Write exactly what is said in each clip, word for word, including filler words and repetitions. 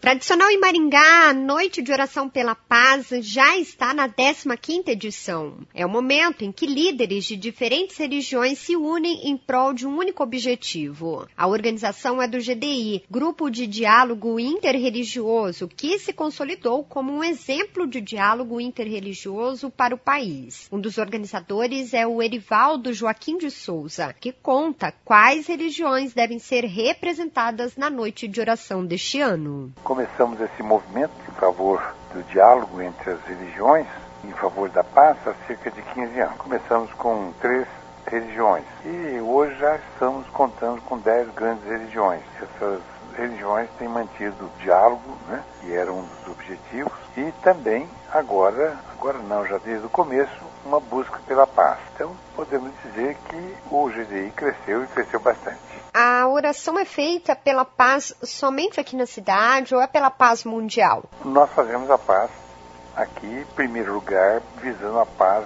Tradicional em Maringá, a Noite de Oração pela Paz já está na décima quinta edição. É o momento em que líderes de diferentes religiões se unem em prol de um único objetivo. A organização é do G D I, Grupo de Diálogo Interreligioso, que se consolidou como um exemplo de diálogo interreligioso para o país. Um dos organizadores é o Erivaldo Joaquim de Souza, que conta quais religiões devem ser representadas na Noite de Oração deste ano. Começamos esse movimento em favor do diálogo entre as religiões, em favor da paz, há cerca de quinze anos. Começamos com três religiões e hoje já estamos contando com dez grandes religiões. Essas religiões têm mantido o diálogo, né, que era um dos objetivos, e também agora, agora não, já desde o começo, uma busca pela paz. Então podemos dizer que o G D I cresceu e cresceu bastante. A oração é feita pela paz somente aqui na cidade ou é pela paz mundial? Nós fazemos a paz aqui, em primeiro lugar, visando a paz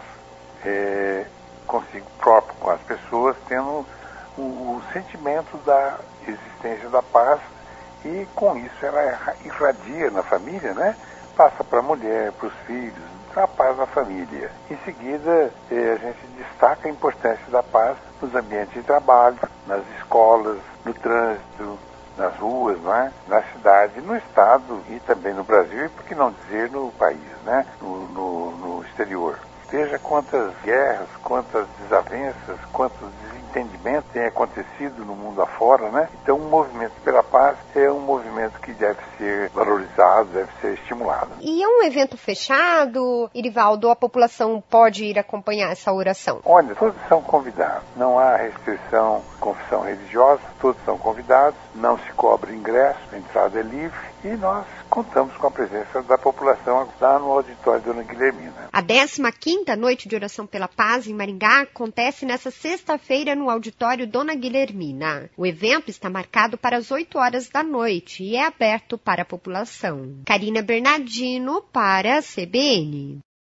é, consigo próprio, com as pessoas, tendo o, o sentimento da existência da paz, e com isso ela irradia na família, né? Passa para a mulher, para os filhos, a paz na família. Em seguida, eh, a gente destaca a importância da paz nos ambientes de trabalho, nas escolas, no trânsito, nas ruas, não é? Na cidade, no estado e também no Brasil, e por que não dizer no país, né? no, no, no exterior. Veja quantas guerras, quantas desavenças, quantos desentendimentos têm acontecido no mundo afora, né? Então, o movimento pela paz é um movimento que deve ser valorizado, deve ser estimulado. E é um evento fechado, Erivaldo, a população pode ir acompanhar essa oração? Olha, todos são convidados. Não há restrição de confissão religiosa, todos são convidados, não se cobra ingresso, a entrada é livre, e nós contamos com a presença da população lá no auditório Dona Guilhermina. A décima quinta Noite de Oração pela Paz em Maringá acontece nesta sexta-feira no auditório Dona Guilhermina. O evento está marcado para as oito horas da noite e é aberto para a população. Karina Bernardino para a C B N.